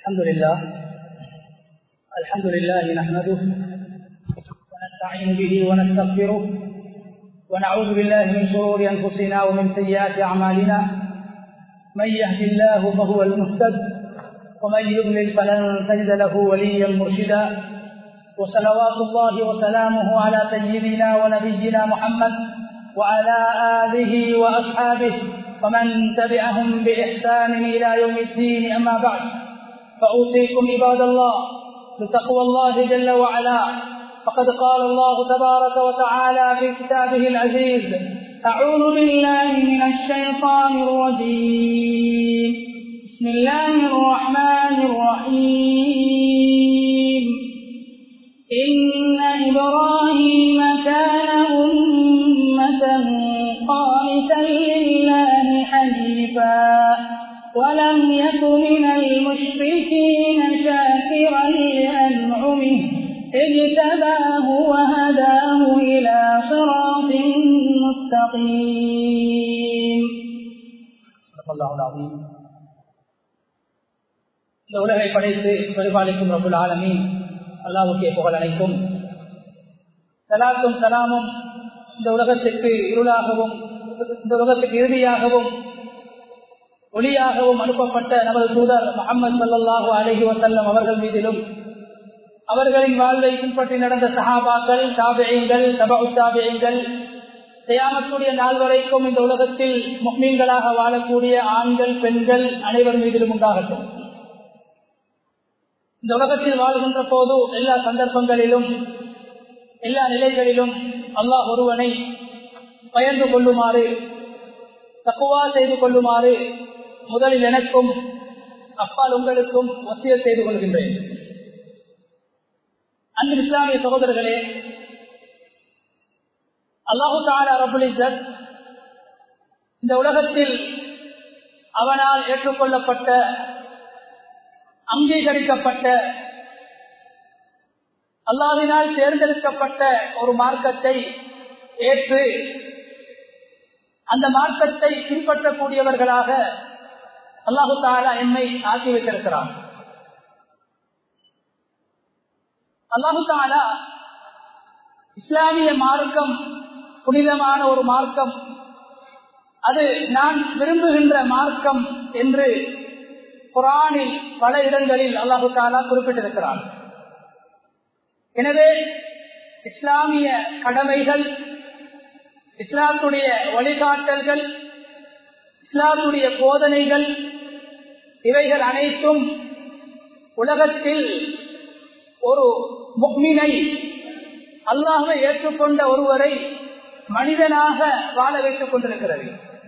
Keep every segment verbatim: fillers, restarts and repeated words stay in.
الحمد لله الحمد لله نحمده ونستعين به ونستغفره ونعوذ بالله من شرور أنفسنا ومن سيئات أعمالنا من يهد الله فهو المهتد ومن يضلل فلن تجد له وليا مرشدا وصلوات الله وسلامه على سيدنا ونبينا محمد وعلى آله وأصحابه ومن تبعهم بإحسان إلى يوم الدين. أما بعد فأوصيكم عباد الله بتقوى الله جل وعلا، فقد قال الله تبارك وتعالى في كتابه العزيز: أعوذ بالله من الشيطان الرجيم، بسم الله الرحمن الرحيم. إن إبراهيم كان أمة قانتا لله حنيفا ولم يك من المشركين شاكرا لأنعمه اجتباه وهداه إلى صراط مستقيم. صدق الله العظيم. இந்த உலகை படைத்து பரிபாலிக்கும் ரப்புல் ஆலமீன் அல்லாஹ்வுக்கே புகழ் அனைத்தும். ஸலாத்தும் ஸலாமும் இந்த உலகத்திற்கு இருளாகவும் இந்த உலகத்துக்கு இறுதியாகவும் ஒளியாகவும் அனுப்பப்பட்ட நமது தூதர் முஹம்மது ஸல்லல்லாஹு அலைஹி வஸல்லம் அவர்கள் மீதிலும், அவர்களின் வாழ்வை பின்பற்றி நடந்த சஹாபாக்கள், தாபிஈன்கள், தபஉ தாபிஈன்கள், கியாமத்துடைய நாள் வரைக்கும் இந்த உலகத்தில் முஃமின்களாக வாழக்கூடிய ஆண்கள், பெண்கள் அனைவர் மீதிலும் உண்டாகட்டும். இந்த உலகத்தில் வாழ்கின்ற போது எல்லா சந்தர்ப்பங்களிலும் எல்லா நிலைகளிலும் அல்லாஹ் ஒருவனை பயந்து கொள்ளுமாறு, தக்வா செய்து கொள்ளுமாறு முதலில் எனக்கும் அப்பால் உங்களுக்கும் வசியத் செய்து கொள்கின்றேன். அன்பு இஸ்லாமிய சகோதரர்களே, அல்லாஹு தஆலா ரப்புல் இஸ்ஸத் இந்த உலகத்தில் அவனால் ஏற்றுக்கொள்ளப்பட்ட, அங்கீகரிக்கப்பட்ட, அல்லாஹ்வினால் தேர்ந்தெடுக்கப்பட்ட ஒரு மார்க்கத்தை ஏற்று அந்த மார்க்கத்தை பின்பற்றக்கூடியவர்களாக அல்லாஹு தஆலா என்னை ஆக்கி வைத்திருக்கிறான். அல்லாஹு தஆலா இஸ்லாமிய மார்க்கம் புனிதமான ஒரு மார்க்கம், அது நான் விரும்புகின்ற மார்க்கம் என்று குர்ஆனில் பல இடங்களில் அல்லாஹு தஆலா குறிப்பிட்டிருக்கிறான். எனவே இஸ்லாமிய கடமைகள், இஸ்லாத்துடைய வழிகாட்டல்கள், இஸ்லாத்துடைய போதனைகள், இவைகள் அனைத்தும் உலகத்தில் ஒரு முஃமினை, அல்லாஹ்வை ஏற்றுக்கொண்ட ஒருவரை மனிதனாக வாழ வைத்துக் கொண்டிருக்கிறது.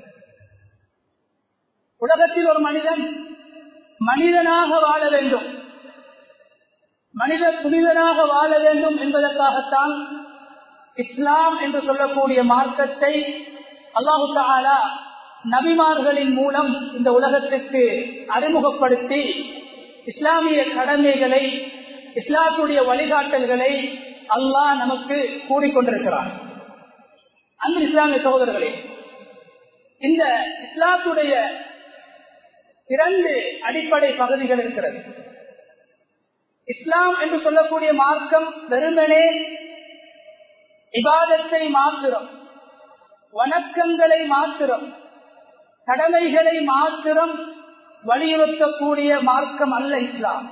உலகத்தில் ஒரு மனிதன் மனிதனாக வாழ வேண்டும், மனித புனிதனாக வாழ வேண்டும் என்பதற்காகத்தான் இஸ்லாம் என்று சொல்லக்கூடிய மார்க்கத்தை அல்லாஹு தஆலா நபிமார்களின் மூலம் இந்த உலகத்திற்கு அறிமுகப்படுத்தி இஸ்லாமிய கடமைகளை, இஸ்லாத்துடைய வழிகாட்டல்களை அல்லாஹ் நமக்கு கூறிக்கொண்டிருக்கிறான். அன்பு இஸ்லாமிய சகோதரர்களே, இந்த இஸ்லாத்துடைய இரண்டு அடிப்படை பகுதிகள் இருக்கிறது. இஸ்லாம் என்று சொல்லக்கூடிய மார்க்கம் வெறுமனே இபாதத்தை மாத்திரம், வணக்கங்களை மாத்திரம், கடமைகளை மாத்திரம் வலியுறுத்தக்கூடிய மார்க்கம் அல்ல இஸ்லாம்.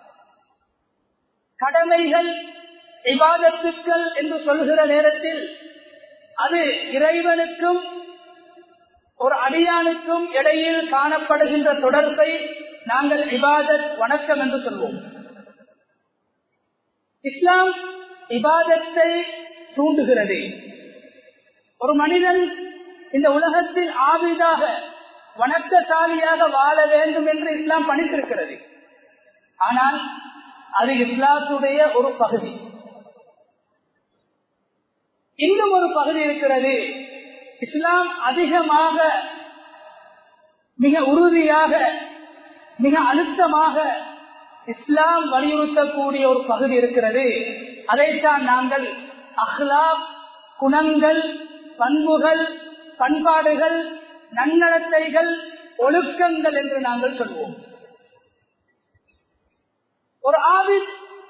கடமைகள், இபாதத்துக்கள் என்று சொல்கிற நேரத்தில் அது இறைவனுக்கும் ஒரு அடியானுக்கும் இடையில் காணப்படுகின்ற தொடர்பை நாங்கள் இபாதத், வணக்கம் என்று சொல்வோம். இஸ்லாம் இபாதத்தை தூண்டுகிறது. ஒரு மனிதன் இந்த உலகத்தில் ஆபிதாக, வணக்கசாலியாக வாழ வேண்டும் என்று இஸ்லாம் பணித்திருக்கிறது. ஆனால் அது இஸ்லாத்துடைய ஒரு பகுதி. இன்னும் ஒரு பகுதி இருக்கிறது. இஸ்லாம் அதிகமாக, மிக உறுதியாக, மிக அழுத்தமாக இஸ்லாம் வலியுறுத்தக்கூடிய ஒரு பகுதி இருக்கிறது. அதைத்தான் நாங்கள் அஹ்லாக், குணங்கள், பண்புகள், பண்பாடுகள், நன்னடத்தைகள், ஒழுக்கங்கள் என்று நாங்கள் சொல்வோம். ஒரு ஆபித்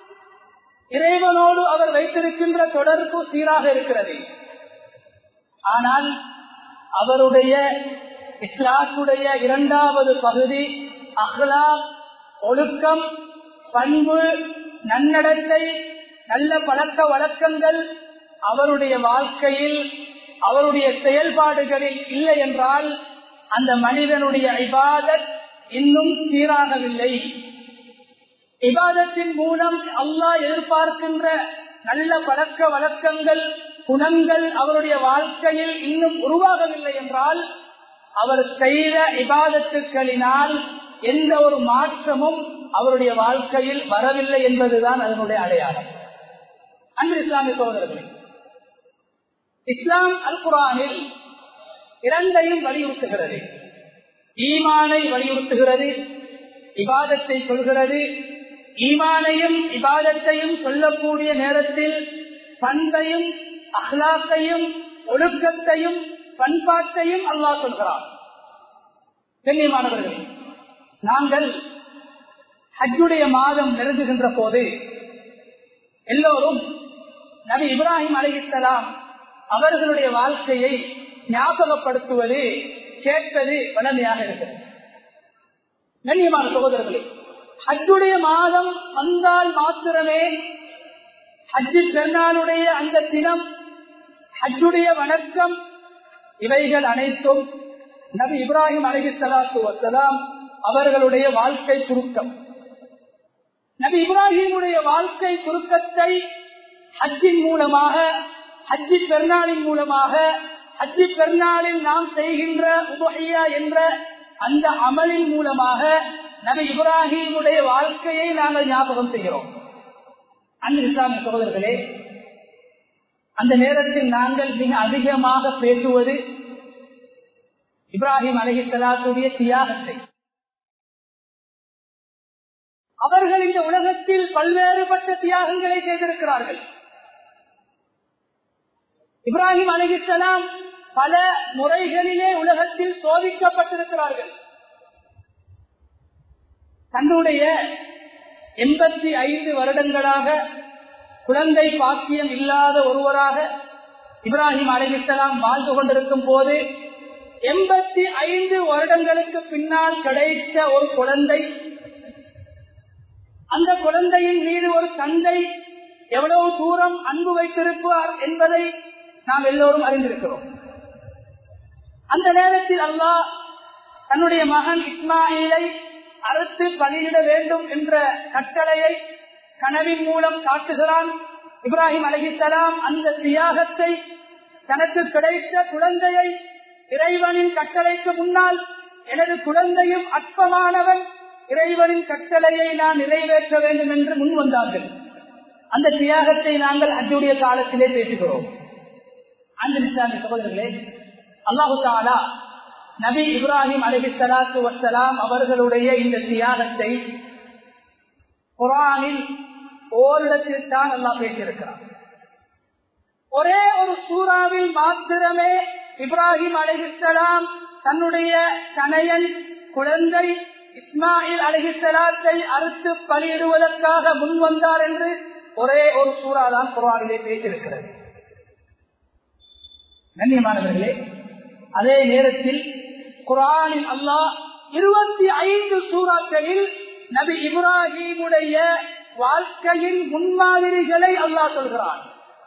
இறைவனோடு அவர் வைத்திருக்கின்ற தொடர்பு சீராக இருக்கிறது. ஆனால் அவருடைய இஸ்லாத்துடைய இரண்டாவது பகுதி அஹ்லாக், ஒழுக்கம், பண்பு, நன்னடத்தை, நல்ல பழக்க வழக்கங்கள் அவருடைய வாழ்க்கையில் அவருடைய செயல்பாடுகளில் இல்லை என்றால் அந்த மனிதனுடைய இபாதத் இன்னும் சீராகவில்லை. இபாதத்தின் மூலம் அல்லாஹ் எதிர்பார்க்கின்ற நல்ல பழக்க வழக்கங்கள், குணங்கள் அவருடைய வாழ்க்கையில் இன்னும் உருவாகவில்லை என்றால் அவர் செய்த இபாதத்துக்களினால் எந்த ஒரு மாற்றமும் அவருடைய வாழ்க்கையில் வரவில்லை என்பதுதான் அதனுடைய அடையாளம். அன்பு இஸ்லாமிய சகோதரர்களே, இஸ்லாம் அல் குர்ஆனில் இரண்டையும் வலியுறுத்துகிறது. ஈமானை வலியுறுத்துகிறது, இபாதத்தை சொல்கிறது. ஈமானையும் இபாதத்தையும் சொல்லக்கூடிய நேரத்தில் பண்பையும் அஹ்லாக்கையும் ஒழுக்கத்தையும் பண்பாட்டையும் அல்லாஹ் சொல்கிறார். கண்ணியமானவர்களே, நாங்கள் ஹஜ்ஜுடைய மாதம் நெருங்குகின்ற போது எல்லோரும் நபி இப்ராஹிம் அலைஹிஸ்ஸலாம் அவர்களுடைய வாழ்க்கையை ஞாபகப்படுத்துவது, கேட்பது வளமையாக இருக்கிறது. கண்ணியமான சகோதரர்களே, ஹஜ்ஜுடைய மாதம் வந்தால் மாத்திரமே ஹஜ்ஜு பெருநாளுடைய அந்த தினம், ஹஜ்ஜுடைய வணக்கம், இவைகள் அனைத்தும் நபி இப்ராஹிம் அலைஹிஸ்ஸலாத்து வஸ்ஸலாம் அவர்களுடைய வாழ்க்கை சுருக்கம். நபி இப்ராஹிமுடைய வாழ்க்கை சுருக்கத்தை ஹஜ்ஜின் மூலமாக, ஹஜ்ஜி பெருநாளின் மூலமாக, ஹஜ்ஜி பெருநாளில் நாம் செய்கின்ற உபஹியா என்ற அந்த அமலின் மூலமாக நபி இப்ராஹிமுடைய வாழ்க்கையை நாங்கள் ஞாபகம் செய்கிறோம். அன்பு இஸ்லாமிய சகோதரர்களே, அந்த நேரத்தில் நாங்கள் மிக அதிகமாக பேசுவது இப்ராஹிம் அலைஹிஸ்ஸலாத்துடைய தியாகத்தை. அவர்கள் இந்த உலகத்தில் பல்வேறுபட்ட தியாகங்களை செய்திருக்கிறார்கள். இப்ராஹிம் அலைஹிஸ்ஸலாம் பல முறைகளிலே உலகத்தில் சோதிக்கப்பட்டிருக்கிறார்கள். தன்னுடைய எண்பத்தி ஐந்து வருடங்களாக குழந்தை பாக்கியம் இல்லாத ஒருவராக இப்ராஹிம் அலைஹிஸ்ஸலாம் வாழ்ந்து கொண்டிருக்கும் போது எண்பத்தி ஐந்து வருடங்களுக்கு பின்னால் கிடைத்த ஒரு குழந்தை, அந்த குழந்தையின் மீது ஒரு தந்தை எவ்வளவு தூரம் அன்பு வைத்திருப்பார் என்பதை நாம் எல்லோரும் அறிந்திருக்கிறோம். அந்த நேரத்தில் அல்லாஹ் தன்னுடைய மகன் இஸ்மாயிலை அறுத்து பலியிட வேண்டும் என்ற கட்டளையை கனவின் மூலம் காட்டுகிறான். இப்ராஹிம் அலைஹிஸ்ஸலாம் அந்த தியாகத்தை, தனக்கு கிடைத்த குழந்தையை இறைவனின் கட்டளைக்கு முன்னால், எனது குழந்தையும் அற்பமானவன், இறைவனின் கட்டளையை நான் நிறைவேற்ற வேண்டும் என்று முன் வந்தார்கள். அந்த தியாகத்தை நாங்கள் ஹஜ்ஜுடைய காலத்திலே பேசுகிறோம். அந்த இஸ்லாமிய சகோதரர்களே, அல்லாஹு தஆலா நபி இப்ராஹிம் அலைஹிஸ்ஸலாத்து வஸ்ஸலாம் அவர்களுடைய இந்த தியாகத்தை குர்ஆனில் ஓரிடத்தில் தான் அல்லாஹ் பேசியிருக்கிறார். ஒரே ஒரு சூறாவில் மாத்திரமே இப்ராஹிம் அலைஹிஸ்ஸலாம் தன்னுடைய தனையன் குழந்தை இஸ்மாயில் அலைஹிஸ்ஸலாத்தை அறுத்து பலியிடுவதற்காக முன் வந்தார் என்று ஒரே ஒரு சூறா தான் குர்ஆனிலே பேசியிருக்கிறது. கண்ணியமானவர்களே, அதே நேரத்தில் குர்ஆனில் அல்லாஹ் இருபத்தி ஐந்து சூறாக்களில் நபி இப்ராஹிமுடைய வாழ்க்கையின் முன்மாதிரிகளை அல்லாஹ் சொல்கிறான்,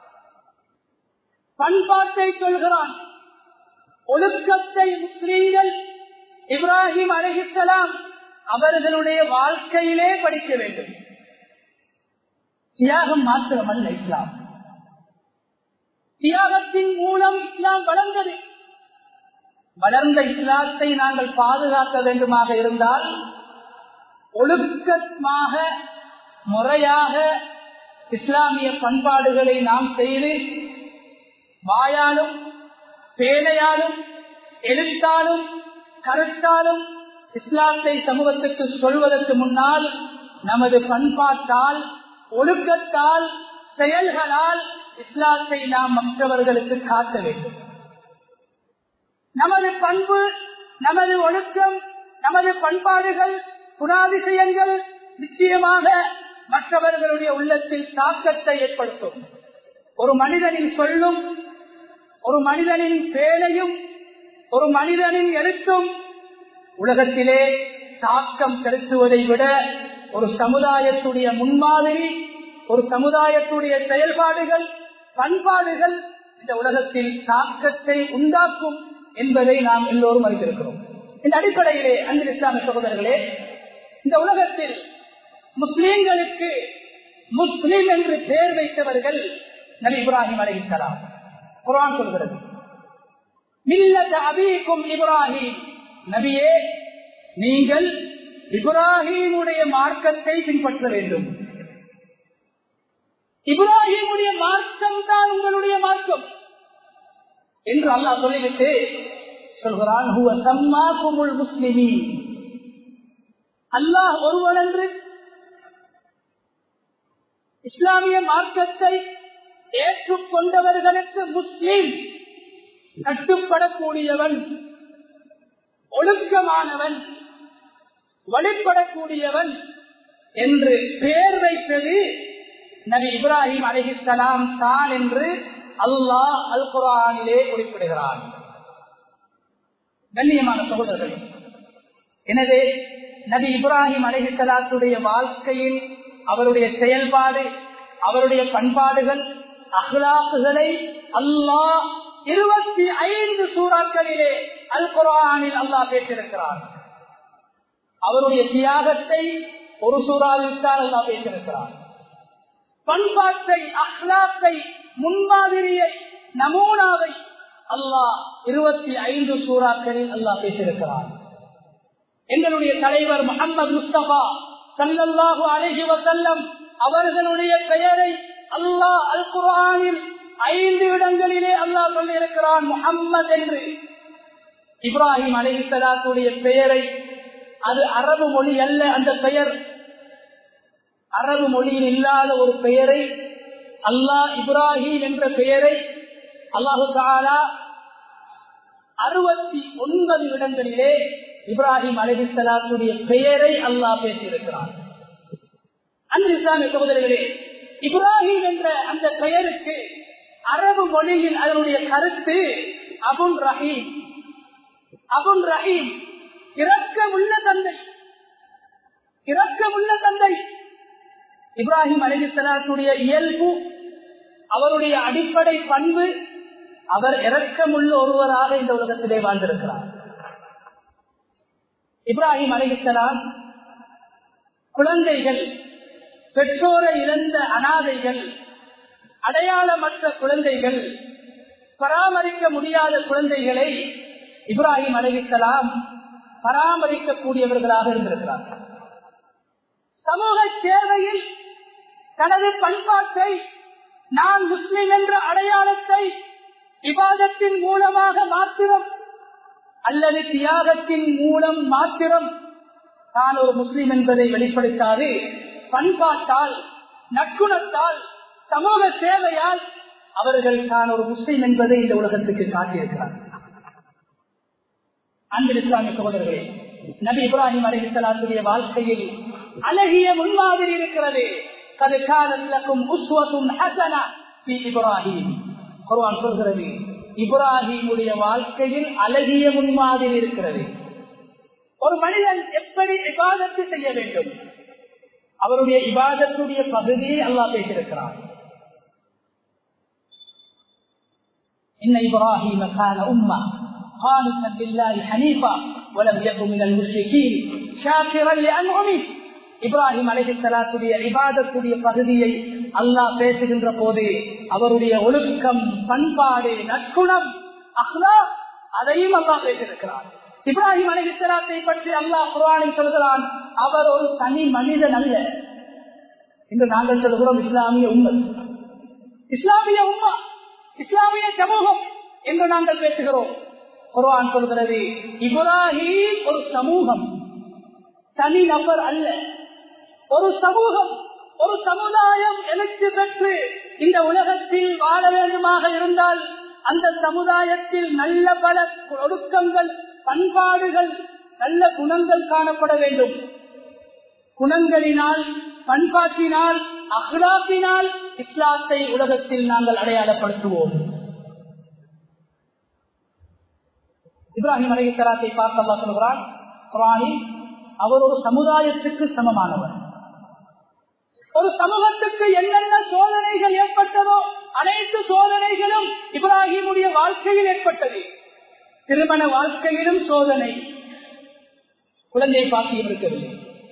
பண்பாட்டை சொல்கிறான், ஒழுக்கத்தை முஸ்லிம்கள் இப்ராஹிம் அலைஹிஸ்ஸலாம் அவர்களுடைய வாழ்க்கையிலே படிக்க வேண்டும். தியாகம் மாத்திரமல்ல இஸ்லாம், தியாகத்தின் மூலம் இஸ்லாம் வளர்ந்தது. வளர்ந்த இஸ்லாத்தை நாங்கள் பாதுகாக்க வேண்டுமாக இருந்தால் ஒழுக்கமாக முறையாக இஸ்லாமிய பண்பாடுகளை நாம் செய்து வாயாலும் பேனையாலும் எழுத்தாலும் கருத்தாலும் இஸ்லாத்தை சமூகத்துக்கு சொல்வதற்கு முன்னால் நமது பண்பாட்டால், ஒழுக்கத்தால், செயல்களால் இஸ்லாத்தை நாம் மற்றவர்களுக்கு காட்ட வேண்டும். நமது பண்பு, நமது ஒழுக்கம், நமது பண்பாடுகள், குணாதிசயங்கள் நிச்சயமாக மற்றவர்களுடைய உள்ளத்தில் தாக்கத்தை ஏற்படுத்தும். ஒரு மனிதனின் சொல்லும், ஒரு மனிதனின் பேழையும், ஒரு மனிதனின் எழுத்தும் உலகத்திலே தாக்கம் செலுத்துவதை விட ஒரு சமுதாயத்துடைய முன்மாதிரி, ஒரு சமுதாயத்துடைய செயல்பாடுகள், பண்பாடுகள் இந்த உலகத்தில் தாக்கத்தை உண்டாக்கும் என்பதை நாம் எல்லோரும் அறிந்திருக்கிறோம். இந்த அடிப்படையிலே அன்பு இஸ்லாமிய சகோதரர்களே, இந்த உலகத்தில் முஸ்லிம்களுக்கு முஸ்லிம் என்று பெயர் வைத்தவர்கள் நபி இப்ராஹிம் அலைஹிஸ்ஸலாம். குர்ஆன் சொல்கிறது, மில்லத அபீக்கும் இப்ராஹிம், நபியே நீங்கள் இப்ராஹிமுடைய மார்க்கத்தை பின்பற்ற வேண்டும். இப்ராஹிமுடைய மார்க்கம் தான் உங்களுடைய மார்க்கம் என்று அல்லாஹ் சொல்லிவிட்டு சொல்கிறான், ஹுவ சம்மாகுமுல் முஸ்லிமீன். அல்லாஹ் ஒருவன் என்று இஸ்லாமிய மார்க்கத்தை ஏற்றுக்கொண்டவர்களுக்கு முஸ்லிம், கட்டுப்படக்கூடியவன், ஒழுக்கமானவன், வழிபடக்கூடியவன் என்று பெயர் வைத்தது நபி இப்ராஹிம் அலைஹிஸ்ஸலாம் தான் என்று அல்லாஹ் அல் குர்ஆனிலே குறிப்பிடுகிறான். கண்ணியமான சகோதரர்களே, எனவே நபி இப்ராஹிம் அலைஹிஸ்ஸலாத்துடைய வாழ்க்கையில் அவருடைய செயல்பாடு, அவருடைய பண்பாடுகள், அஹ்லாக்குகளை அல்லாஹ் இருபத்தி ஐந்து சூறாக்களிலே அல் குர்ஆனில் அல்லாஹ் பேசியிருக்கிறார். அவருடைய தியாகத்தை ஒரு சூறாவில் தான் அல்லாஹ் பேசியிருக்கிறார். பண்பாட்டை, அஹ்லாக்கை, முன்மாதிரியை, நமூனாவை அல்லாஹ் இருபத்தி ஐந்து சூறாக்களில் அல்லாஹ் பேசியிருக்கிறார். எங்களுடைய தலைவர் முஹம்மது முஸ்தபா ஸல்லல்லாஹு அலைஹி வஸல்லம் அவர்களுடைய பெயரை அல்லாஹ் அல் குர்ஆனில் ஐந்து இடங்களிலே அல்லாஹ் சொல்லியிருக்கிறான் முஹம்மது என்று. இப்ராஹிம் அலைஹிஸ்ஸலாத்துடைய பெயரை, அது அரபு மொழி அல்ல, அந்த பெயர் அரபு மொழியில் இல்லாத ஒரு பெயரை அல்லாஹ் இப்ராஹிம் என்ற பெயரை அல்லாஹு தஆலா அறுபத்தி ஒன்பது இடங்களிலே இப்ராஹிம் அலைஹிஸ்ஸலாத்துடைய பெயரை அல்லாஹ் பேசியிருக்கிறார். அன்பு இஸ்லாமிய சகோதரர்களே, இப்ராஹிம் என்ற அந்த பெயருக்கு அரபு மொழியில் அதனுடைய கருத்து அபுல் ரஹீம். அபுல் ரஹீம் இரக்கமுள்ள தந்தை, இரக்கமுள்ள தந்தை. இப்ராஹிம் அலைஹிஸ்ஸலாத்துடைய இயல்பு, அவருடைய அடிப்படை பண்பு, அவர் இரக்கமுள்ள ஒருவராக இந்த உலகத்திலே வாழ்ந்திருக்கிறார். இப்ராஹிம் அலைஹிஸ்ஸலாம் குழந்தைகள், பெற்றோரை இழந்த அனாதைகள், அடையாளமற்ற குழந்தைகள், பராமரிக்க முடியாத குழந்தைகளை இப்ராஹிம் அலைஹிஸ்ஸலாம் பராமரிக்கக்கூடியவர்களாக இருந்திருக்கிறார். சமூக சேவையில் தனது பண்பாட்டை, நான் முஸ்லிம் என்ற அடையாளத்தை இபாதத்தின் மூலமாக மாத்திரம் அல்லது தியாகத்தின் மூலம் மாத்திரம் தான் ஒரு முஸ்லிம் என்பதை வெளிப்படுத்தாது, பண்பாட்டால், நற்குணத்தால், சமூக சேவையால் அவர்கள் தான் ஒரு முஸ்லிம் என்பதை இந்த உலகத்துக்கு காட்டியிருக்கிறார். அன்பு இஸ்லாமிய சகோதரர்களே, நபி இப்ராஹிம் அலைஹிஸ்ஸலாத்துடைய வாழ்க்கையில் அழகிய முன்மாதிரி இருக்கிறது. கது கானத் லகும் உஸ்வத்துன் ஹஸனா ஃபீ இப்ராஹிம். குர்ஆன் சொல்கிறது, இப்ராஹிமுடைய வாழ்க்கையில் அழகிய முன்மாதிரி இருக்கிறது. ஒரு மனிதன் எப்படி இபாதத்து செய்ய வேண்டும், அவருடைய இபாதத்துடைய பகுதியை அல்லாஹ் பேசியிருக்கிறார். இன்ன இப்ராஹிம கான உம்ம قانتا لله حنيفا ولم يكن من المشركين شاكرا لأنعمه. இப்ராஹிம் அலைஹிஸ்ஸலாத்துடைய இபாதத்துடைய பகுதியை அல்லாஹ் பேசுகின்ற போது அவருடைய ஒழுக்கம், பண்பாடு, நற்குணம், அஹ்லாக், அதையும் அல்லாஹ் பேசியிருக்கிறார். இப்ராஹிம் அலைஹிஸ்ஸலாத்தை பற்றி அல்லாஹ் குர்ஆனில் சொல்கிறான், அவர் ஒரு தனி மனிதன் அல்ல என்று நாங்கள் சொல்கிறோம். இஸ்லாமிய உம்மத், இஸ்லாமிய உம்மா, இஸ்லாமிய சமூகம் என்று நாங்கள் பேசுகிறோம். குர்ஆன் சொல்கிறது, இப்ராஹிம் ஒரு சமூகம், தனி நபர் அல்ல, ஒரு சமூகம், ஒரு சமுதாயம் எழுச்சி பெற்று இந்த உலகத்தில் வாழ வேண்டுமாக இருந்தால் அந்த சமுதாயத்தில் நல்ல பல ஒழுக்கங்கள், பண்பாடுகள், நல்ல குணங்கள் காணப்பட வேண்டும். குணங்களினால் பண்பாட்டினால், அஹ்லாக்கினால் இஸ்லாத்தை உலகத்தில் நாங்கள் அடையாளப்படுத்துவோம். இப்ராஹிம் அலைஹிஸ்ஸலாத்தை பார்த்து அல்லாஹ் சொல்கிறான் குர்ஆனில், அவர் ஒரு சமுதாயத்துக்கு சமமானவர். ஒரு சமூகத்துக்கு என்னென்ன சோதனைகள் ஏற்பட்டதோ அனைத்து சோதனைகளும் இப்ராஹிமுடைய வாழ்க்கையில் ஏற்பட்டது. திருமண வாழ்க்கையிலும் சோதனை, குழந்தை பாக்கியம் இருக்கவில்லை.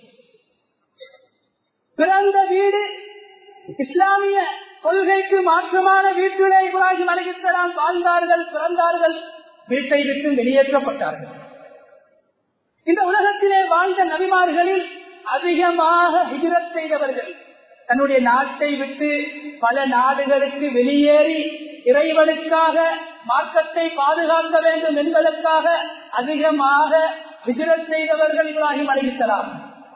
பிறந்த வீடு இஸ்லாமிய கொள்கைக்கு மாற்றமான வீட்டிலே இப்ராஹிம் அலைஹிஸ்ஸலாம் வாழ்ந்தார்கள், பிறந்தார்கள், வீட்டை விட்டு வெளியேற்றப்பட்டார்கள். இந்த உலகத்திலே வாழ்ந்த நபிமார்களில் அதிகமாக ஹிஜ்ரத் செய்தவர்கள், தன்னுடைய நாட்டை விட்டு பல நாடுகளுக்கு வெளியேறி இறைவனுக்காக மார்க்கத்தை பாதுகாக்க வேண்டும் என்பதற்காக அதிகமாக ஹிஜ்ரத் செய்தவர்கள் இப்ராஹிம் அலைஹிஸ்ஸலாம்.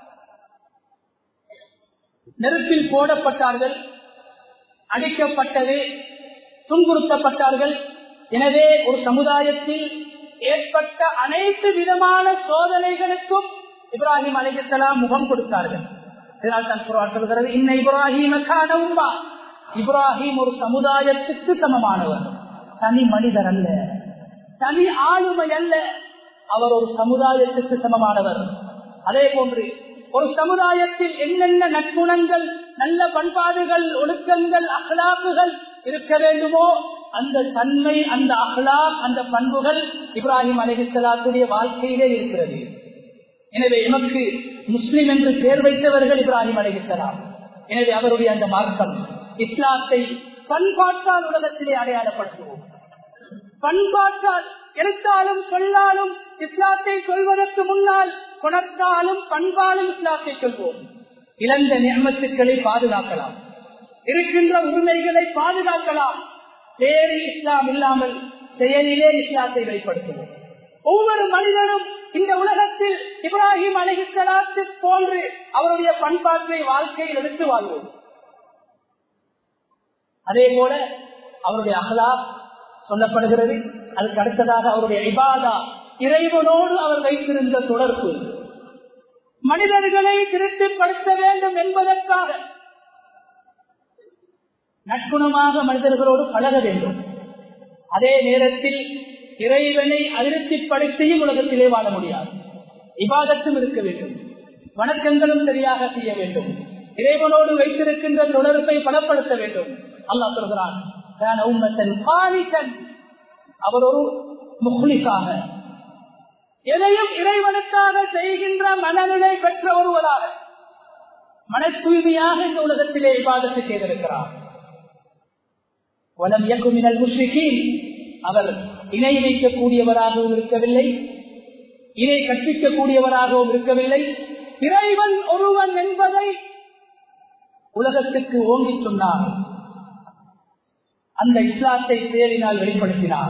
நெருப்பில் போடப்பட்டார்கள், அடிக்கப்பட்டது, துன்புறுத்தப்பட்டார்கள். எனவே ஒரு சமுதாயத்தில் ஏற்பட்ட அனைத்து விதமான சோதனைகளுக்கும் இப்ராஹிம் அலைஹிஸ்ஸலாம் முகம் கொடுத்தார்கள். இதனால் தான் குர்ஆன் சொல்கிறது, இன்ன இப்ராஹீம கான உம்மா, இப்ராஹிம் ஒரு சமுதாயத்துக்கு சமமானவர், தனி மனிதர் அல்ல, தனி ஆளுமை அல்ல, அவர் ஒரு சமுதாயத்துக்கு சமமானவர். அதே போன்று ஒரு சமுதாயத்தில் என்னென்ன நற்குணங்கள், நல்ல பண்பாடுகள், ஒழுக்கங்கள், அஹ்லாக்குகள் இருக்க வேண்டுமோ அந்த தன்மை, அந்த அஹ்லாக், அந்த பண்புகள் இப்ராஹிம் அலைஹிஸ்ஸலாத்துடைய வாழ்க்கையிலே இருக்கிறது. எனவே எமக்கு முஸ்லிம் என்று பெயர் வைத்தவர்கள் இப்ராஹிம் அலைஹிஸ்ஸலாம். எனவே அவருடைய அந்த மார்க்கம் இஸ்லாத்தை பண்பாட்டால் உலகத்திலே அடையாளப்படுத்துவோம். பண்பாட்டால், எழுத்தாலும் சொல்லாலும் இஸ்லாத்தை சொல்வதற்கு முன்னால் குணத்தாலும் பண்பாலும் இஸ்லாத்தை சொல்வோம். இழந்த நியமத்துக்களை பாதுகாக்கலாம், இருக்கின்ற உரிமைகளை பாதுகாக்கலாம். வேறு இஸ்லாம் இல்லாமல் செயலிலே இஸ்லாத்தை வெளிப்படுத்துவோம். ஒவ்வொரு மனிதனும் இந்த உலகத்தில் இப்ராஹிம் அலைஹிஸ்ஸலாத்து போன்று அவருடைய பண்பாட்டை வாழ்க்கையில் எடுத்து வாழ்வோம். அதே போல அவருடைய அஹ்லாக் சொல்லப்படுகிறது. அதுக்கு அடுத்ததாக அவருடைய இபாதா, இறைவனோடு அவர் வைத்திருந்த தொடர்பு, மனிதர்களை திருப்திப்படுத்த வேண்டும் என்பதற்காக நற்குணமாக மனிதர்களோடு பழக வேண்டும். அதே நேரத்தில் இறைவனை அதிருப்திப்படுத்தியும் உலகத்திலே வாழ முடியாது. இபாதத்தும் இருக்க வேண்டும், வணக்கங்களும் சரியாக செய்ய வேண்டும், இறைவனோடு வைத்திருக்கின்ற தொடர்பை பலப்படுத்த வேண்டும். அல்லாஹ் சொல்கிறான், அவர் ஒரு முஹ்லிஸாக, எதையும் இறைவனுக்காக செய்கின்ற மனநிலை பெற்ற ஒருவராக, மன தூய்மையாக இந்த உலகத்திலே இபாதத்து செய்திருக்கிறார். வலம் யகு மினல் முஷ்ரிகீன், அவர் இணை வைக்கக்கூடியவராகவும் இருக்கவில்லை, இணை கற்பிக்கக்கூடியவராகவும் இருக்கவில்லை. இறைவன் ஒருவன் என்பதை உலகத்துக்கு ஓங்கி சொன்னார், அந்த இஸ்லாத்தை தேடினால் வெளிப்படுத்தினார்.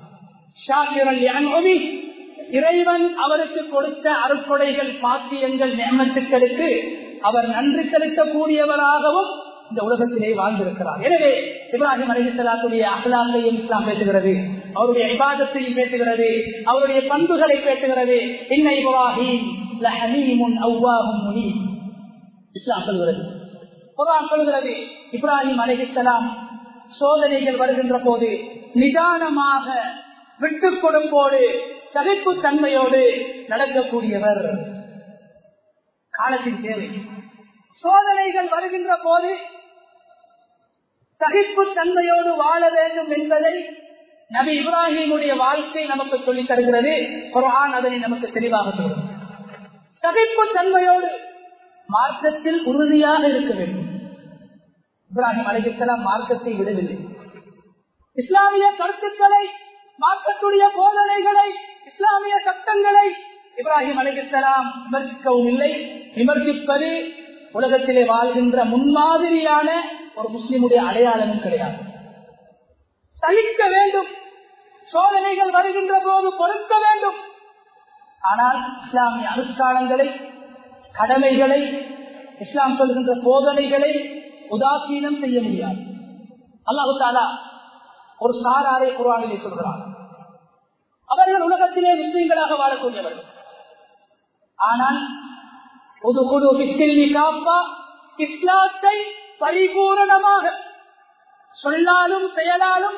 இறைவன் அவருக்கு கொடுத்த அருட்கொடைகள், பாக்கியங்கள், நியமத்துக்களுக்கு அவர் நன்றி செலுத்தக்கூடியவராகவும் இந்த உலகத்திலே வாழ்ந்திருக்கிறார். எனவே இப்ராஹிம் அலைஹிஸ்ஸலாத்துடைய அஹ்லாக்கையும் இஸ்லாம் பேசுகிறது, அவருடைய இபாதத்தையும் பேசுகிறது, அவருடைய பண்புகளை பேசுகிறது. இன்ன இப்ராஹீம் லஹலீமுன் அவ்வாஹும் முனீப், இஸ்லாம் சொல்கிறது, குர்ஆன் சொல்கிறது, இப்ராஹிம் அலைஹிஸ்ஸலாம் சோதனைகள் வருகின்ற போது நிதானமாக, விட்டுக் கொடுப்போடு, சகிப்பு தன்மையோடு நடக்கக்கூடியவர். காலத்தின் தேவை, சோதனைகள் வருகின்ற போது சகிப்பு தன்மையோடு வாழ வேண்டும் என்பதை நபி இப்ராஹிமுடைய வாழ்க்கை நமக்கு சொல்லித் தருகிறது. குர்ஆன் அதனை நமக்கு தெளிவாக சொல்கிறது. சகிப்பு தன்மையோடு மார்க்கத்தில் உறுதியாக இருக்க வேண்டும். இப்ராஹிம் அலைஹிஸ்ஸலாம் மார்க்கத்தை விடவில்லை. இஸ்லாமிய கருத்துக்களை, மார்க்கத்துடைய போதனைகளை, இஸ்லாமிய சட்டங்களை இப்ராஹிம் அலைஹிஸ்ஸலாம் விமர்சிக்கவும் இல்லை. விமர்சிப்பது உலகத்திலே வாழ்கின்ற முன்மாதிரியான ஒரு முஸ்லிமுடைய அடையாளமும் கிடையாது. சகிக்க வேண்டும், சோதனைகள் வருகின்ற போது பொறுக்க வேண்டும். ஆனால் இஸ்லாமிய அனுஷ்டானங்களை, கடமைகளை, இஸ்லாம் சொல்கின்ற போதனைகளை உதாசீனம் செய்ய முடியாது. அல்லாஹ் தஆலா ஒரு சாராரை குர்ஆனிலே சொல்கிறார், அவர்கள் உலகத்திலே முஸ்லிம்களாக வாழக்கூடியவர்கள். ஆனால் இஸ்லாத்தை பரிபூரணமாக சொல்லாலும் செயலாலும்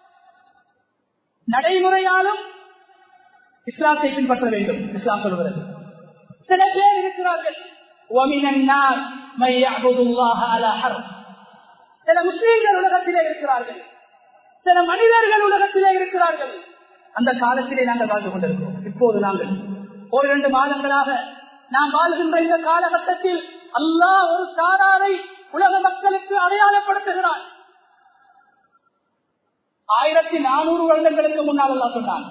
நடைமுறையாலும் இஸ்லாத்தை பின்பற்ற வேண்டும். இஸ்லாம் சொல்கிறது. சில பேர் இருக்கிறார்கள், சில முஸ்லீம்கள் உலகத்திலே இருக்கிறார்கள், சில மனிதர்கள் உலகத்திலே இருக்கிறார்கள். அந்த காலத்திலே நாங்கள் வாழ்ந்து கொண்டிருக்கிறோம். இப்போது நாங்கள் ஒரு இரண்டு மாதங்களாக நாம் வாழ்கின்ற இந்த காலகட்டத்தில் அல்லாஹ் ஒரு சாராரை உலக மக்களுக்கு அடையாளப்படுத்துகிறார். ஆயிரத்தி நானூறு வருடங்களுக்கு முன்னால் அல்லாஹ் சொன்னான்,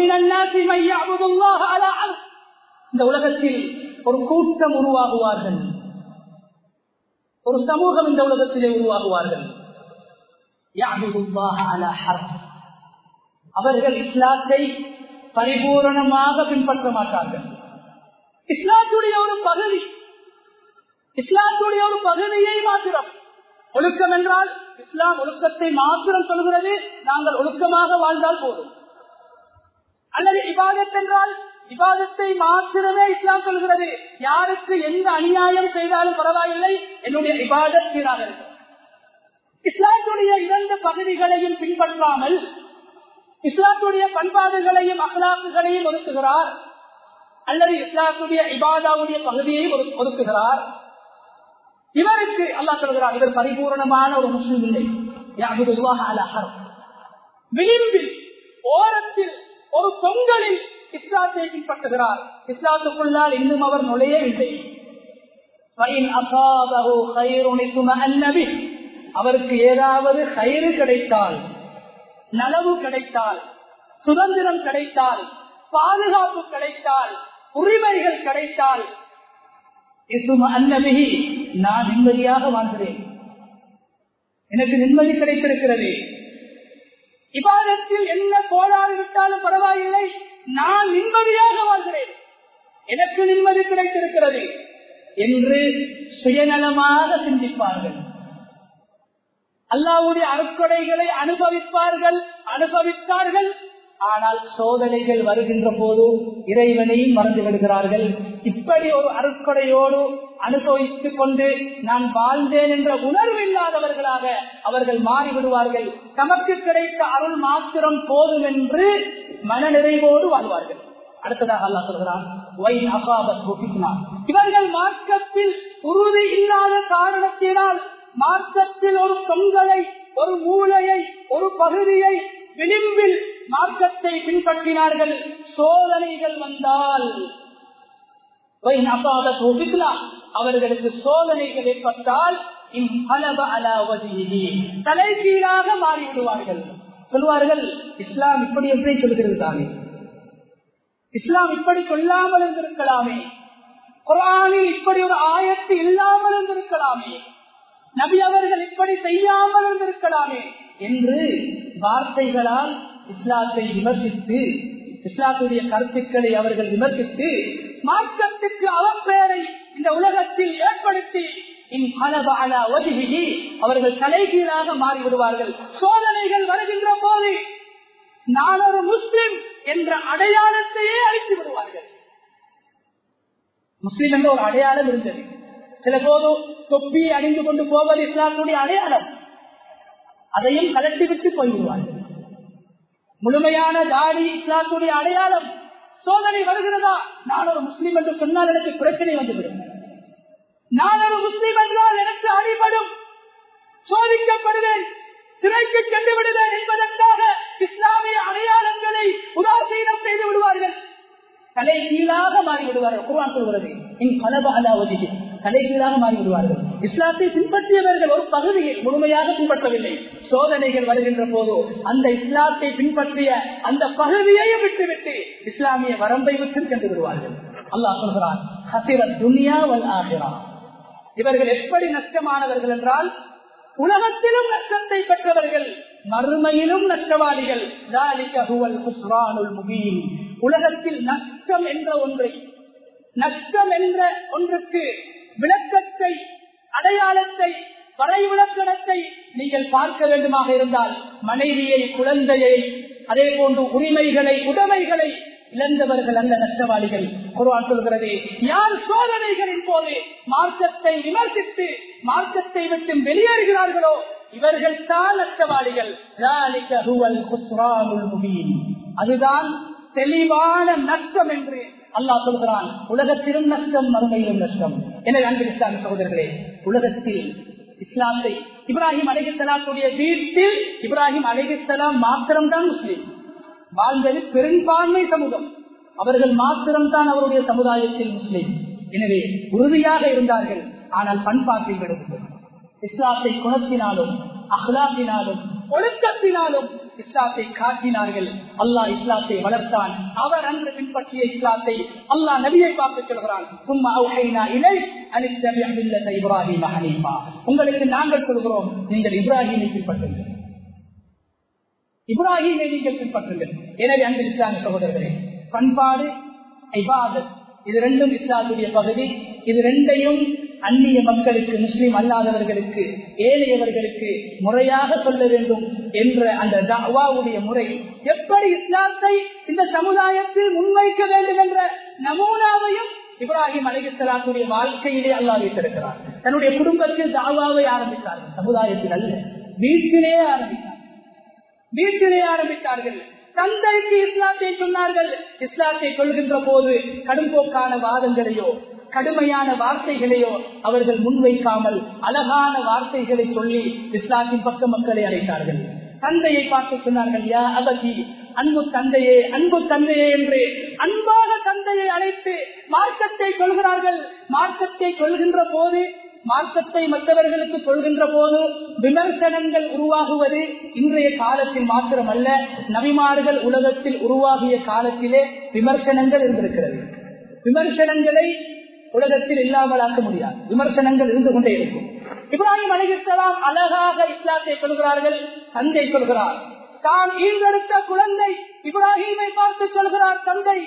இந்த உலகத்தில் ஒரு கூட்டம் உருவாகுவார்கள், ஒரு சமூகம் இந்த உலகத்திலே உருவாகுவார்கள். அவர்கள் இஸ்லாத்தை பரிபூரணமாக பின்பற்ற மாட்டார்கள். இஸ்லாத்துடைய ஒரு பகுதி, இஸ்லாத்துடைய ஒரு பகுதியை மாத்திரம். ஒழுக்கம் என்றால் இஸ்லாம் ஒழுக்கத்தை மாத்திரம் சொல்கிறது, நாங்கள் ஒழுக்கமாக வாழ்ந்தால் போதும். அல்லது இபாதத் என்றால் இபாதத்தை மாத்திரமே இஸ்லாம் சொல்கிறது, யாருக்கு எந்த அநியாயம் செய்தாலும் பரவாயில்லை, என்னுடைய இபாதத் சீராக இருக்கும். இஸ்லாத்துடைய இரண்டு பகுதிகளையும் பின்பற்றாமல் இஸ்லாத்துடைய பண்பாடுகளையும் அகலாக்குகளையும் ஒதுக்குகிறார், அல்லது இஸ்லாத்துடைய இபாதாவுடைய பகுதியை ஒதுக்குகிறார். இவருக்கு அல்லாஹ் சொல்கிறார், இவர் பரிபூர்ணமான ஒரு முஸ்லிம் இல்லை. விளிம்பில் ஓரத்தில் ஒரு தொங்கலில் இஸ்லாத்தை பின்பற்றுகிறார். இஸ்லாத்துக்குள்ளால் இன்னும் அவர் நுழையவில்லை. அவருக்கு ஏதாவது கயிறு கிடைத்தால், நலவு கிடைத்தால், சுதந்திரம் கிடைத்தால், பாதுகாப்பு கிடைத்தால், உரிமைகள் கிடைத்தால், நான் நிம்மதியாக வாழ்கிறேன், எனக்கு நிம்மதி கிடைத்திருக்கிறது. இபாதத்தில் என்ன கோளாறு விட்டாலும் பரவாயில்லை, நான் நிம்மதியாக வாழ்கிறேன், எனக்கு நிம்மதி கிடைத்திருக்கிறது என்று சுயநலமாக சிந்திப்பார்கள். அல்லாஹ்வுடைய அருட்கொடைகளை அனுபவிப்பார்கள், அனுபவித்தார்கள். ஆனால் சோதனைகள் வருகின்ற போது இறைவனையும் மறந்து விடுகிறார்கள். இப்படி ஒரு அருட்கொடையோடு அனுபவித்துக் கொண்டு நான் வாழ்ந்தேன் என்ற உணர்வு இல்லாதவர்களாக அவர்கள் மாறிவிடுவார்கள். தமக்கு கிடைத்த அருள் மாத்திரம் போதும் என்று மனநிறைவோடு வாழ்வார்கள். அடுத்ததாக அல்லாஹ் சொல்கிறான், இவர்கள் மார்க்கத்தில் உறுதி இல்லாத காரணத்தினால் மார்க்கத்தில் ஒரு தொங்கலை, ஒரு மூலையை, ஒரு பகுதியை, விளிம்பில் மார்க்கத்தை பின்பற்றினார்கள். சோதனைகள் வந்தால் அவர்களுக்கு சோதனைகள் ஏற்பட்டால் தலைகீழாக மாறிவிடுவார்கள். சொல்வார்கள், இஸ்லாம் இப்படி என்றே சொல்கிறது தானே, இஸ்லாம் இப்படி சொல்லாமல் இருந்திருக்கலாமே, குர்ஆனில் இப்படி ஒரு ஆயத்து இல்லாமல் இருந்திருக்கலாமே, நபி அவர்கள் இப்படி செய்யாமல் இருந்திருக்கலாமே என்று வார்த்தைகளால் இஸ்லாத்தை விமர்சித்து, இஸ்லாத்துடைய கருத்துக்களை அவர்கள் விமர்சித்து மார்க்கத்துக்கு அவப்பெயரை இந்த உலகத்தில் ஏற்படுத்தி அவர்கள் தலைகீழாக மாறிவிடுவார்கள். சோதனைகள் வருகின்ற போது நான் ஒரு முஸ்லிம் என்ற அடையாளத்தையே அழித்து விடுவார்கள். முஸ்லிம் என்ற ஒரு அடையாளம் இருந்தது. சில போது தொப்பி அணிந்து கொண்டு போவது இஸ்லாத்துடைய அடையாளம், அதையும் கலட்டிவிட்டு போய்விடுவார்கள். முழுமையான தாடி இஸ்லாத்துடைய அடையாளம். சோதனை வருகிறதா, நான் ஒரு முஸ்லீம் என்று சொன்னால் எனக்கு பிரச்சனை வந்துவிடும், நான் ஒரு முஸ்லீம் என்றால் எனக்கு அடிபடும், சோதிக்கப்படுவேன், சிறைக்கு சென்று விடுவேன் என்பதற்காக இஸ்லாமிய அடையாளங்களை உதாசீனம் செய்து விடுவார்கள். தலை கீழாக மாறிவிடுவார்கள். குர்ஆன் சொல்கிறது, தலை கீழாக மாறிவிடுவார்கள். இஸ்லாத்தை பின்பற்றியவர்கள் ஒரு பகுதியை முழுமையாக பின்பற்றவில்லை. சோதனைகள் வருகின்ற போது அந்த இஸ்லாத்தை பின்பற்றிய அந்த பகுதியையும் விட்டுவிட்டு இஸ்லாமிய வரம்பை விட்டு சென்று விடுவார்கள். அல்லாஹ் சொல்கிறான், ஹஸிரத் துன்யா வல் ஆகிரா. இவர்கள் எப்படி நஷ்டமானவர்கள் என்றால், உலகத்திலும் நஷ்டத்தை பெற்றவர்கள், மறுமையிலும் நஷ்டவாதிகள். ذلك هو الخسران المبين. உலகத்தில் நஷ்டம் என்ற ஒன்றை, நஷ்டம் என்ற ஒன்றுக்கு விளக்கத்தை, அடையாளத்தை, வரைவிலக்கணத்தை நீங்கள் பார்க்க வேண்டுமாக இருந்தால், மனைவியை, குழந்தையை, அதே போன்று உரிமைகளை, உடைமைகளை இழந்தவர்கள் அல்ல நஷ்டவாளிகள். குர்ஆன் சொல்கிறது, யார் சோதனைகளின் போது மார்க்கத்தை விமர்சித்து இஸ்லாத்தை விட்டு வெளியேறுகிறார்களோ இவர்கள் தான் நஷ்டவாளிகள். அதுதான் தெளிவான நஷ்டம் என்று அல்லாஹ் சொல்கிறான். உலகத்திலும் நஷ்டம், மறுமையிலும் நஷ்டம். எனவே அன்பு இஸ்லாமிய சகோதரர்களே, உலகத்தில் இஸ்லாத்தை இப்ராஹிம் அலைஹிஸ்ஸலாத்துடைய வீட்டில் இப்ராஹிம் அலைஹிஸ்ஸலாம் மாத்திரம்தான் முஸ்லீம். வாழ்ந்தது பெரும்பான்மை சமூகம், அவர்கள் மாத்திரம்தான் அவருடைய சமுதாயத்தில் முஸ்லீம். எனவே உறுதியாக இருந்தார்கள். ஆனால் பண்பாட்டில் விடுவது இஸ்லாத்தை குணத்தினாலும் அஹ்லாக்கினாலும் ஒழுக்கத்தினாலும் இஸ்லாத்தை காட்டினார்கள். அல்லாஹ் இஸ்லாத்தை வளர்த்தான். அவர் அன்று பின்பற்றிய இஸ்லாத்தை அல்லாஹ் நபியை பார்த்து சொல்கிறான். உங்களுக்கு நாங்கள் சொல்கிறோம், நீங்கள் இப்ராஹிமை பின்பற்றுங்கள், இப்ராஹிமை நீங்கள் பின்பற்றுங்கள். எனவே அன்பு இஸ்லாமிய சகோதரர்களே, பண்பாடு இபாதத் இது ரெண்டும் இஸ்லாத்துடைய பகுதி. இது ரெண்டையும் அந்நிய மக்களுக்கு, முஸ்லிம் அல்லாதவர்களுக்கு, ஏழையவர்களுக்கு முறையாக சொல்ல வேண்டும் என்ற அந்த தஅவாவுடைய முறை, எப்படி இஸ்லாத்தை இந்த சமுதாயத்தில் முன்வைக்க வேண்டும் என்ற நமூனாவையும் இப்ராஹிம் அலைஹிஸ்ஸலாத்துடைய வாழ்க்கையிலே அல்லாஹ் வைத்திருக்கிறார். தன்னுடைய குடும்பத்தில் தஅவாவை ஆரம்பித்தார்கள், சமுதாயத்தில் அல்ல, வீட்டிலே ஆரம்பித்தார்கள். வீட்டிலே ஆரம்பித்தார்கள். தந்தைக்கு இஸ்லாத்தை சொன்னார்கள். இஸ்லாத்தை கொள்கின்ற போது கடும்போக்கான வாதங்களையோ கடுமையான வார்த்தைகளையோ அவர்கள் முன்வைக்காமல் அழகான வார்த்தைகளை சொல்லி இஸ்லாத்தின் பக்க மக்களை அழைத்தார்கள். தந்தையை பார்த்து சொன்னார்கள், யா அபதி, அன்பு தந்தையே, அன்பு தந்தையே என்று அன்பான தந்தையை அழைத்து மார்க்கத்தை சொல்கிறார்கள். மார்க்கத்தை சொல்கின்ற போது, மார்க்கத்தை மற்றவர்களுக்கு சொல்கின்ற போது விமர்சனங்கள் உருவாகுவது இன்றைய காலத்தில் மாத்திரமல்ல, நபிமார்கள் உலகத்தில் உருவாகிய காலத்திலே விமர்சனங்கள் இருந்திருக்கிறது. விமர்சனங்களை உலகத்தில் இல்லாமலாக்க முடியாது. விமர்சனங்கள் இருந்து கொண்டே இருக்கும். இப்ராஹிம் அலைஹிஸ்ஸலாம் அழகாக இஸ்லாத்தை சொல்கிறார்கள். தந்தை சொல்கிறார், தான் ஈன்றெடுத்த குழந்தை இப்ராஹிமை பார்த்து சொல்கிறார், தந்தை,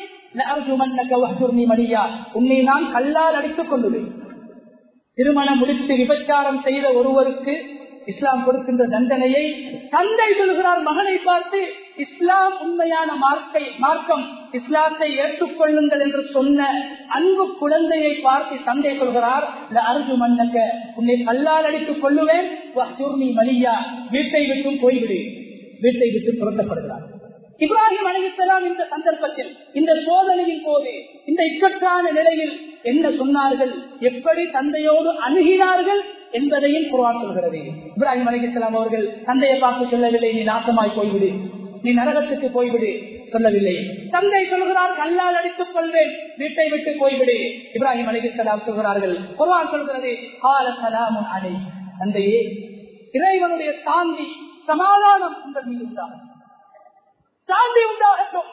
உன்னை நான் கல்லால் அடித்துக் கொள்ளுவேன். திருமணம் முடித்து விபச்சாரம் செய்த ஒருவருக்கு இஸ்லாம் கொடுக்கின்ற தண்டனையை தந்தை சொல்கிறார் மகனை பார்த்து. இஸ்லாம் உண்மையான மார்க்கை மார்க்கம் இஸ்லாத்தை ஏற்றுக்கொள்ளுங்கள் என்று சொன்ன அன்பு குழந்தையை பார்த்து தந்தை சொல்கிறார், அருஜு மன்னக்க, உன்னை கல்லால் அடித்துக் கொள்ளுவேன், மலியா, வீட்டை விட்டும் போய்விடு. வீட்டை விட்டு துரத்தப்படுகிறார். இப்ராஹிம் அலைஹிஸ்ஸலாம் இந்த சந்தர்ப்பத்தில், இந்த சோதனையின் போது, இந்த இக்கட்டான நிலையில் என்ன சொன்னார்கள், எப்படி தந்தையோடு அணுகினார்கள் என்பதையும் குர்ஆன் சொல்கிறது. இப்ராஹிம் அலைஹிஸ்ஸலாம் அவர்கள் தந்தையை பார்த்து சொல்லவில்லை, நீ நாசமாய் போய்விடு, நீ நரகத்துக்கு போய்விடு சொல்லவில்லை. தந்தை சொல்கிறார், கல்லால் அடித்துக் கொள்வேன், வீட்டை விட்டு போய்விடு. இப்ராஹிம் அலைஹிஸ்ஸலாம் சொல்கிறார்கள், குர்ஆன் சொல்கிறது, கால ஸலாமுன் அலை, தந்தையே, இறைவனுடைய சாந்தி சமாதானம் உங்கள் மீது உண்டாகும், சாந்தி உண்டாகட்டும்.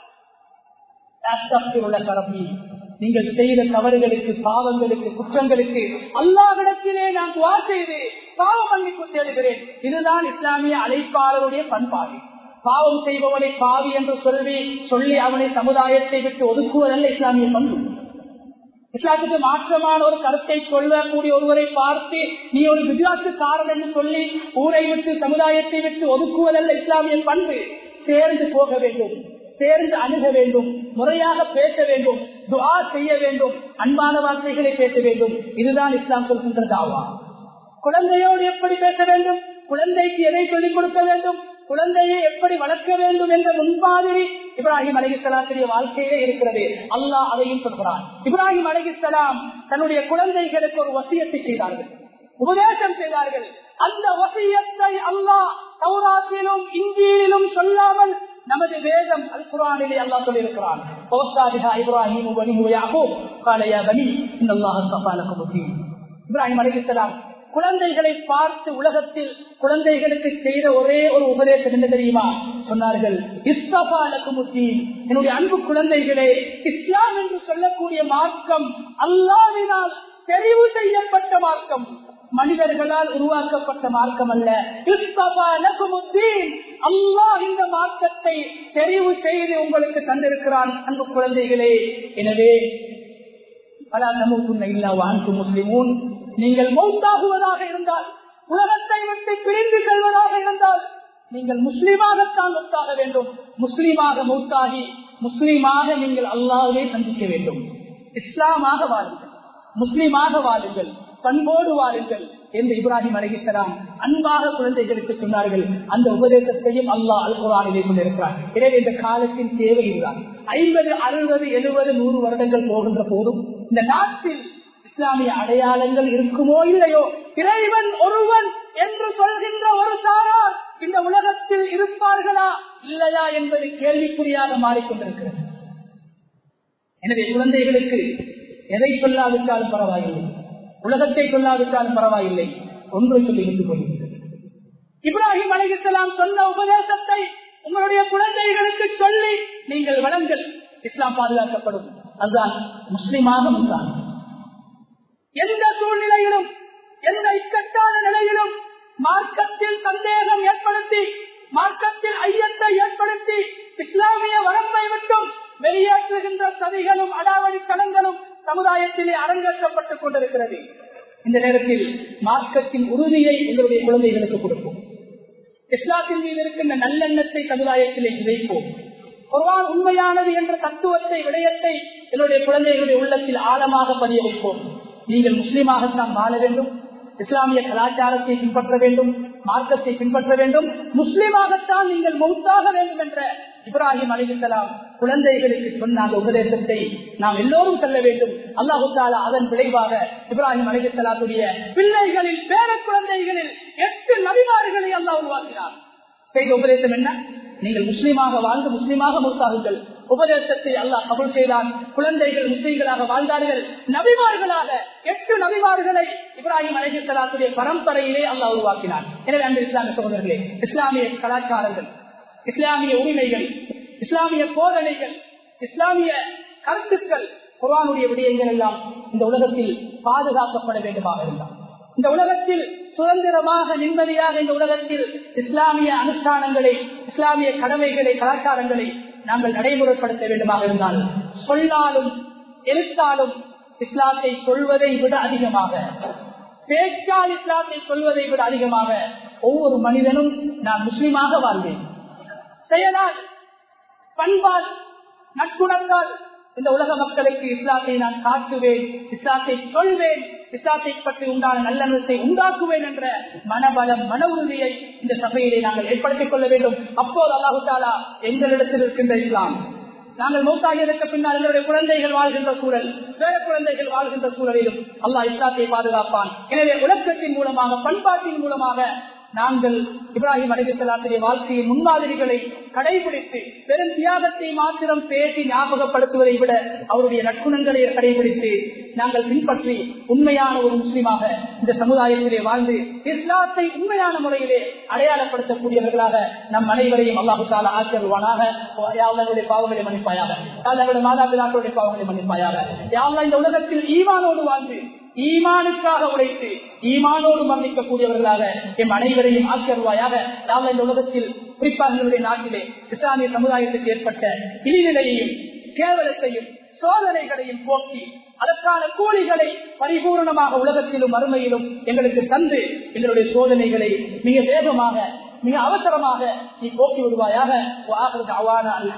நீங்கள் செய்த தவறுகளுக்கு, பாவங்களுக்கு, குற்றங்களுக்கு அல்லாஹ்விடத்திலே நான் துஆ செய்து பாவ மன்னிப்பு தேடுகிறேன். இதுதான் இஸ்லாமிய அழைப்பாளருடைய பண்பாடு. பாவம் செய்பவனை பாவி என்று சொல்லி சொல்லி அவனை சமுதாயத்தை விட்டு ஒதுக்குவதல்ல இஸ்லாமிய பண்பு. இஸ்லாத்துக்கு மாற்றமான ஒரு கருத்தை சொல்லக்கூடிய ஒருவரை பார்த்து நீ ஒரு வித்தியாசக்காரன் என்று சொல்லி ஊரை விட்டு சமுதாயத்தை விட்டு ஒதுக்குவதல்ல இஸ்லாமிய பண்பு. சேர்ந்து போக வேண்டும், சேர்ந்து அணுக வேண்டும், முறையாக பேச வேண்டும், துஆ செய்ய வேண்டும், அன்பான வார்த்தைகளை பேச வேண்டும். இதுதான் இஸ்லாம் சொல்கின்ற தாவா. குழந்தையோடு எப்படி பேச வேண்டும், குழந்தைக்கு எதை சொல்லிக் கொடுக்க வேண்டும், குழந்தையை எப்படி வளர்க்க வேண்டும் என்ற முன்மாதிரி இப்ராஹிம் அலைஹிஸ்ஸலாமுடைய வாழ்க்கையிலே இருக்கிறது. அல்லாஹ் அதையும் சொல்கிறான். இப்ராஹிம் அலைஹிஸ்ஸலாம் தன்னுடைய குழந்தைகளுக்கு ஒரு வசியத்தை செய்தார்கள், உபதேசம் செய்தார்கள். அந்த வசியத்தை அல்லாஹ் தௌராத்திலும் இன்ஜீலிலும் சொல்லாமல் நமது வேதம் அல் குர்ஆனிலே அல்லாஹ் சொல்லியிருக்கிறான். இப்ராஹிம் இப்ராஹிம் அலைஹிஸ்ஸலாம் குழந்தைகளை பார்த்து உலகத்தில் குழந்தைகளுக்கு செய்த ஒரே ஒரு உபதேசம் என்ன தெரியுமா? சொன்னார்கள், இஸ்தஃபா லக்குமுத்தீன், என்னுடைய அன்பு குழந்தைகளே, இஸ்லாம் என்று சொல்லக்கூடிய மார்க்கம் அல்லாஹ்வினால் தெரிவு செய்யப்பட்ட மார்க்கம், மனிதர்களால் உருவாக்கப்பட்ட மார்க்கம் அல்ல. இஸ்தஃபா லக்குமுத்தீன், அல்லாஹ் இந்த மார்க்கத்தை தெரிவு செய்து உங்களுக்கு தந்திருக்கிறான் அன்பு குழந்தைகளே. எனவே வலா தமூதுன்ன இல்லா வ அன்தும் முஸ்லிமூன், நீங்கள் மௌத்தாகுவதாக இருந்தால், உலகத்தை விட்டு பிரிந்து செல்வதாக இருந்தால், நீங்கள் முஸ்லீமாகத்தான் மௌத்தாக வேண்டும். முஸ்லீமாக மௌத்தாகி முஸ்லீமாக நீங்கள் அல்லாஹ்வை சந்திக்க வேண்டும். இஸ்லாமாக வாழுங்கள், முஸ்லீமாக வாழுங்கள், பண்போடு வாழுங்கள், என்று இப்ராஹிம் அலைஹிஸ்ஸலாம் அன்பாக குழந்தைகளுக்கு சொன்னார்கள். அந்த உபதேசத்தையும் அல்லாஹ் அல் குர்ஆனிலே சொல்லியிருக்கிறார். எனவே இந்த காலத்தின் தேவை இதுதான். ஐம்பது அறுபது எழுபது நூறு வருடங்கள் போகின்ற போதும் இந்த நாட்டில் இஸ்லாமிய அடையாளங்கள் இருக்குமோ இல்லையோ, இறைவன் ஒருவன் என்று சொல்கின்ற ஒரு சாரார் இந்த உலகத்தில் இருப்பார்களா இல்லையா என்பது கேள்விக்குறியாக மாறிக்கொண்டிருக்கிறது. எனவே குழந்தைகளுக்கு எதை சொல்லாவிட்டாலும் பரவாயில்லை, உலகத்தை சொல்லாவிட்டாலும் பரவாயில்லை, ஒன்றை சொல்லி வைத்துக் கொள்கிறது. இப்ராஹிம் அலைஹிஸ்ஸலாம் சொன்ன உபதேசத்தை உங்களுடைய குழந்தைகளுக்கு சொல்லி நீங்கள் வளங்கள், இஸ்லாம் பாதுகாக்கப்படும். அதுதான் முஸ்லிமாக முன்தான். எந்த சூழ்நிலையிலும் எந்த இக்கட்டான நிலையிலும் மார்க்கத்தில் சந்தேகம் ஏற்படுத்தி, மார்க்கத்தில் ஐயத்தை ஏற்படுத்தி இஸ்லாமிய வரம்பை விட்டும் வெளியேற்றுகின்ற சதிகளும் அடாவடி தளங்களும் சமுதாயத்திலே அரங்கேற்றப்பட்டுக் கொண்டிருக்கிறது. இந்த நேரத்தில் மார்க்கத்தின் உறுதியை எங்களுடைய குழந்தைகளுக்கு கொடுப்போம். இஸ்லாத்தின் மீது இருக்கின்ற நல்லெண்ணத்தை சமுதாயத்திலே விதைப்போம். குர்ஆன் உண்மையானது என்ற தத்துவத்தை, விடயத்தை என்னுடைய குழந்தைகளுடைய உள்ளத்தில் ஆழமாக பதிய வைப்போம். நீங்கள் முஸ்லீமாகத்தான் வாழ வேண்டும், இஸ்லாமிய கலாச்சாரத்தை பின்பற்ற வேண்டும், மார்க்கத்தை பின்பற்ற வேண்டும், முஸ்லீமாகத்தான் நீங்கள் மௌத்தாக வேண்டும் என்ற இப்ராஹிம் அலைஹிஸ்ஸலாம் குழந்தைகளுக்கு சொன்ன அந்த உபதேசத்தை நாம் எல்லோரும் செல்ல வேண்டும். அல்லாஹ் தஆலா அதன் விளைவாக இப்ராஹிம் அலைஹிஸ்ஸலாத்துடைய பிள்ளைகளில், பேர குழந்தைகளில் எட்டு நபிமார்களை அல்லாஹ் உருவாக்கினார். செய்த உபதேசம் என்ன? நீங்கள் முஸ்லீமாக வாழ்ந்து முஸ்லீமாக மௌத்தாகுங்கள். உபதேசத்தை அல்லாஹ் கபூல் செய்தான். குழந்தைகள் முஸ்லீம்களாக வாழ்ந்தார்கள். நபிமார்களாக எட்டு நபிமார்களை இப்ராஹிம் அலைஹிஸ்ஸலாத்துடைய பரம்பரையிலே அல்லாஹ் உருவாக்கினார். எனவே அந்த இஸ்லாமிய சகோதரர்களே, இஸ்லாமிய கலாச்சாரங்கள், இஸ்லாமிய உரிமைகள், இஸ்லாமிய போதனைகள், இஸ்லாமிய கருத்துக்கள், குர்ஆனுடைய விடயங்கள் எல்லாம் இந்த உலகத்தில் பாதுகாக்கப்பட வேண்டுமாக இருந்தார். இந்த உலகத்தில் சுதந்திரமாக நிம்மதியாக இந்த உலகத்தில் இஸ்லாமிய அனுஷ்டானங்களை, இஸ்லாமிய கடமைகளை, கலாச்சாரங்களை நாங்கள் நடைமுறைப்படுத்த வேண்டுமாக இருந்தால் சொல்லாலும் எழுத்தாலும் இஸ்லாத்தை சொல்வதை விட அதிகமாக, பேச்சால் இஸ்லாத்தை சொல்வதை விட அதிகமாக ஒவ்வொரு மனிதனும் நான் முஸ்லிமாக வாழ்வேன், செயலால், பண்பால், நட்புணர்ந்தால் இந்த உலக மக்களுக்கு இஸ்லாத்தை நான் காட்டுவேன், இஸ்லாத்தை சொல்வேன், இஸ்லாத்தை பற்றி உண்டான நல்லெண்ணத்தை உண்டாக்குவேன் என்ற மனபலம், மன உறுதியை இந்த சபையிலே நாங்கள் ஏற்படுத்திக் கொள்ள வேண்டும். அப்போது அல்லாஹு தஆலா எங்களிடத்தில் இருக்கின்ற இஸ்லாம், நாங்கள் மௌத்தாகியதற்கு பின்னால் எங்களுடைய குழந்தைகள் வாழ்கின்ற சூழல், வேற குழந்தைகள் வாழ்கின்ற சூழலிலும் அல்லாஹ் இஸ்லாத்தை பாதுகாப்பான். எனவே உலகத்தின் மூலமாக, பண்பாட்டின் மூலமாக நாங்கள் இப்ராஹிம் அலைஹிஸ்ஸலாத்துடைய வாழ்க்கையின் முன்மாதிரிகளை கடைபிடித்து பெரும் தியாகத்தை மாத்திரம் பேசி ஞாபகப்படுத்துவதை விட அவருடைய நற்குணங்களை கடைபிடித்து நாங்கள் பின்பற்றி உண்மையான ஒரு முஸ்லிமாக இந்த சமுதாயத்திலே வாழ்ந்து இஸ்லாத்தை உண்மையான முறையிலே அடையாளப்படுத்தக்கூடியவர்களாக நம் அனைவரையும் அல்லாஹு தஆலா ஆக்கியருவானாக. யாழ்லாஹ்வுடைய பாவங்களை மன்னிப்பாயாக, யாழ்லாஹ்வுடைய மாதாபிதாக்களுடைய பாவங்களை மன்னிப்பாயாக. யாழ்லாஹ் இந்த உலகத்தில் ஈமானோடு வாழ்ந்து ஈமானுக்காக உழைத்து ஈமானோடு மரணிக்கக்கூடியவர்களாக எம் அனைவரையும் ஆக்கியருவாயாக. யாழ்லாஹ் இந்த உலகத்தில் குறிப்பாக எங்களுடைய நாட்டிலே இஸ்லாமிய சமுதாயத்துக்கு ஏற்பட்ட இழிநிலையையும் கேவலத்தையும் சோதனைகளையும் போக்கி அதற்கான கூலிகளை பரிபூர்ணமாக உலகத்திலும் மறுமையிலும் எங்களுக்கு தந்து எங்களுடைய சோதனைகளை மிக வேகமாக, மிக அவசரமாக நீ போக்கி விடுவாயாக.